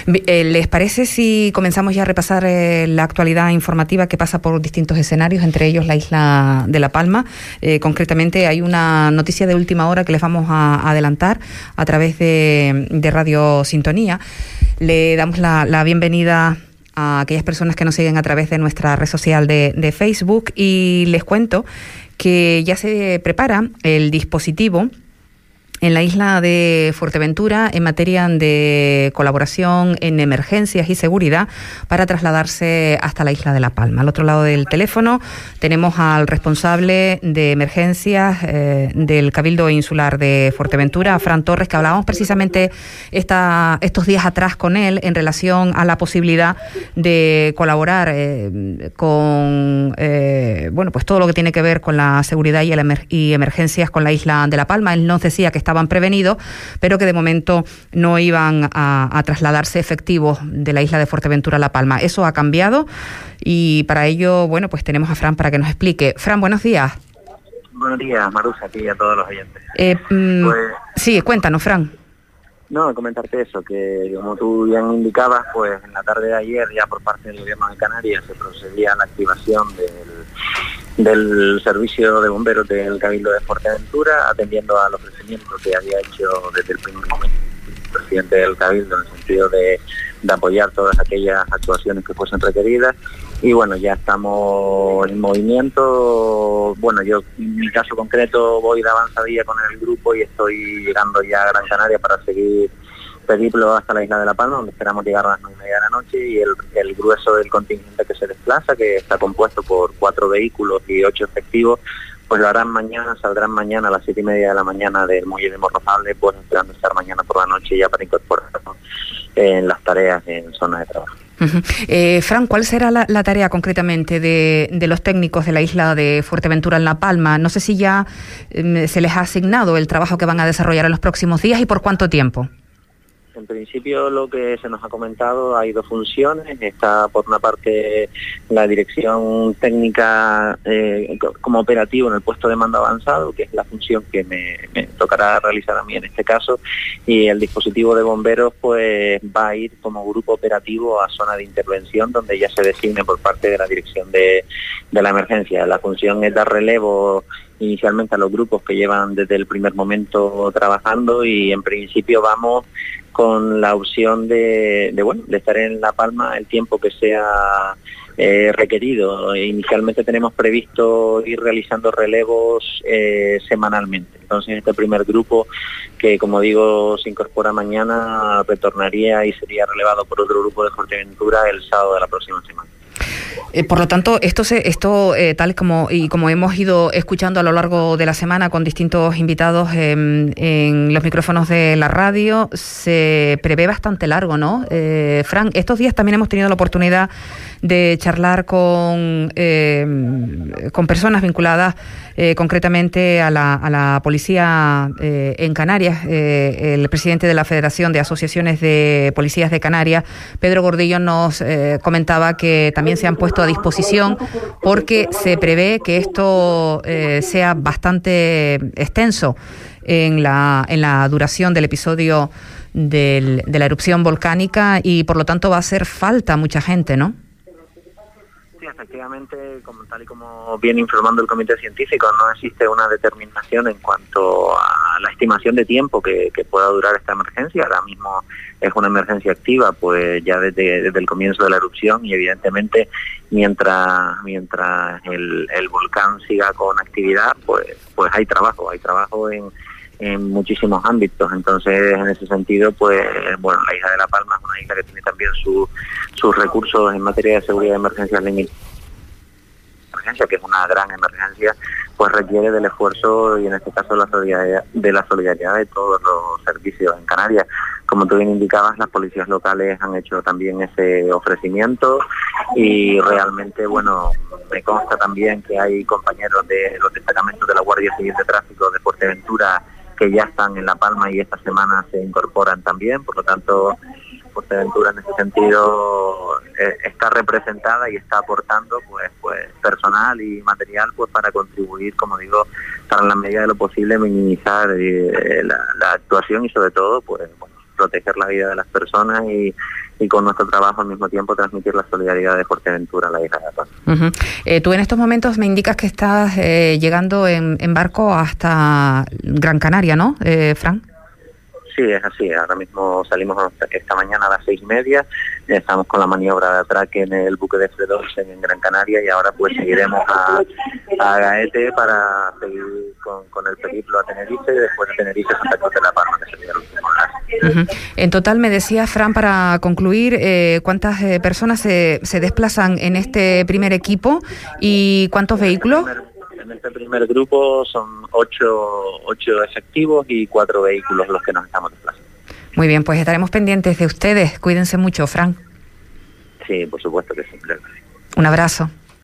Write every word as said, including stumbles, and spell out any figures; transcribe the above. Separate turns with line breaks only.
Eh, ¿Les parece si comenzamos ya a repasar eh, la actualidad informativa que pasa por distintos escenarios, entre ellos la isla de La Palma? Eh, concretamente hay una noticia de última hora que les vamos a adelantar a través de, de Radio Sintonía. Le damos la, la bienvenida a aquellas personas que nos siguen a través de nuestra red social de, de Facebook y les cuento que ya se prepara el dispositivo en la isla de Fuerteventura en materia de colaboración en emergencias y seguridad para trasladarse hasta la isla de La Palma. Al otro lado del teléfono tenemos al responsable de emergencias eh, del Cabildo Insular de Fuerteventura, Fran Torres, que hablábamos precisamente esta, estos días atrás con él en relación a la posibilidad de colaborar eh, con eh, bueno, pues todo lo que tiene que ver con la seguridad y, el emer- y emergencias con la isla de La Palma. Él nos decía que estaban prevenidos, pero que de momento no iban a, a trasladarse efectivos de la isla de Fuerteventura a La Palma. Eso ha cambiado y para ello, bueno, pues tenemos a Fran para que nos explique. Fran, buenos días.
Buenos días, Marusa, a ti y a todos los oyentes.
Eh, mm,
pues,
sí, cuéntanos, Fran.
No, comentarte eso, que como tú bien indicabas, pues en la tarde de ayer ya por parte del Gobierno de Canarias se procedía a la activación del del servicio de bomberos del Cabildo de Fuerteventura, atendiendo al ofrecimiento que había hecho desde el primer momento el presidente del Cabildo en el sentido de, de apoyar todas aquellas actuaciones que fuesen requeridas. Y bueno, ya estamos en movimiento. Bueno, yo en mi caso concreto voy de avanzadilla con el grupo y estoy llegando ya a Gran Canaria para seguir periplo hasta la isla de La Palma, donde esperamos llegar a las nueve y media de la noche, y el, el grueso del contingente que se desplaza, que está compuesto por cuatro vehículos y ocho efectivos, pues lo harán mañana, saldrán mañana a las siete y media de la mañana del muelle de Morrojable, pues esperando estar mañana por la noche ya para incorporarnos en las tareas en zona de trabajo.
Uh-huh. Eh, Fran, ¿cuál será la, la tarea concretamente de, de los técnicos de la isla de Fuerteventura en La Palma? No sé si ya eh, se les ha asignado el trabajo que van a desarrollar en los próximos días y por cuánto tiempo.
En principio lo que se nos ha comentado, hay dos funciones. Está por una parte la dirección técnica eh, como operativo en el puesto de mando avanzado, que es la función que me, me tocará realizar a mí en este caso, y el dispositivo de bomberos pues va a ir como grupo operativo a zona de intervención, donde ya se designe por parte de la dirección de, de la emergencia. La función es dar relevo inicialmente a los grupos que llevan desde el primer momento trabajando, y en principio vamos con la opción de, de bueno de estar en La Palma el tiempo que sea eh, requerido. Inicialmente tenemos previsto ir realizando relevos eh, semanalmente. Entonces este primer grupo, que como digo se incorpora mañana, retornaría y sería relevado por otro grupo de Fuerteventura el sábado de la próxima semana.
Eh, por lo tanto, esto, se, esto eh, tal como y como hemos ido escuchando a lo largo de la semana con distintos invitados eh, en los micrófonos de la radio, se prevé bastante largo, ¿no? Eh, Fran, estos días también hemos tenido la oportunidad de charlar con, eh, con personas vinculadas eh, concretamente a la, a la policía eh, en Canarias. Eh, el presidente de la Federación de Asociaciones de Policías de Canarias, Pedro Gordillo, nos eh, comentaba que también se han puesto a disposición porque se prevé que esto eh, sea bastante extenso en la, en la duración del episodio del, de la erupción volcánica y por lo tanto va a hacer falta mucha gente, ¿no?
Sí, efectivamente, como tal y como viene informando el comité científico, no existe una determinación en cuanto a la estimación de tiempo que, que pueda durar esta emergencia. Ahora mismo es una emergencia activa, pues ya desde, desde el comienzo de la erupción, y evidentemente mientras mientras el, el volcán siga con actividad, pues pues hay trabajo, hay trabajo en en muchísimos ámbitos. Entonces, en ese sentido, pues bueno, la isla de La Palma es una isla que tiene también su, sus recursos en materia de seguridad de emergencias limitados. Emergencia, que es una gran emergencia, pues requiere del esfuerzo y en este caso la solidaridad, de la solidaridad de todos los servicios en Canarias. Como tú bien indicabas, las policías locales han hecho también ese ofrecimiento y realmente, bueno, me consta también que hay compañeros de los destacamentos de la Guardia Civil de Tráfico de Fuerteventura que ya están en La Palma y esta semana se incorporan también. Por lo tanto, Fuerteventura en ese sentido eh, está representada y está aportando pues pues personal y material pues para contribuir, como digo, para en la medida de lo posible minimizar eh, la, la actuación y sobre todo pues bueno, proteger la vida de las personas y, y con nuestro trabajo al mismo tiempo transmitir la solidaridad de Fuerteventura a la isla de La Palma.
Uh-huh. Eh, tú en estos momentos me indicas que estás eh, llegando en, en barco hasta Gran Canaria, ¿no, eh, Fran?
Sí, es así. Ahora mismo salimos esta mañana a las seis y media. Estamos con la maniobra de atraque en el buque de Fredolsen en Gran Canaria y ahora pues seguiremos a, a Gaete para seguir con, con el periplo a Tenerife y después de Tenerife Santa Cruz de La Palma, que sería el último lugar.
Uh-huh. En total, me decía Fran, para concluir, eh, ¿cuántas eh, personas se, se desplazan en este primer equipo y cuántos vehículos?
En este primer grupo son ocho, ocho efectivos y cuatro vehículos los que nos estamos desplazando.
Muy bien, pues estaremos pendientes de ustedes. Cuídense mucho, Fran.
Sí, por supuesto que sí.
Un abrazo.